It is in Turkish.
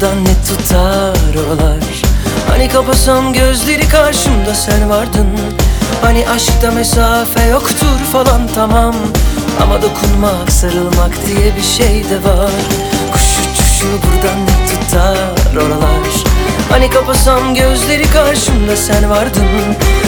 buradan ne tutar oralar? Hani kapasam gözleri karşımda sen vardın. Hani aşkta mesafe yoktur falan, tamam. Ama dokunmak, sarılmak diye bir şey de var. Kuş uçuşu buradan ne tutar oralar? Hani kapasam gözleri karşımda sen vardın.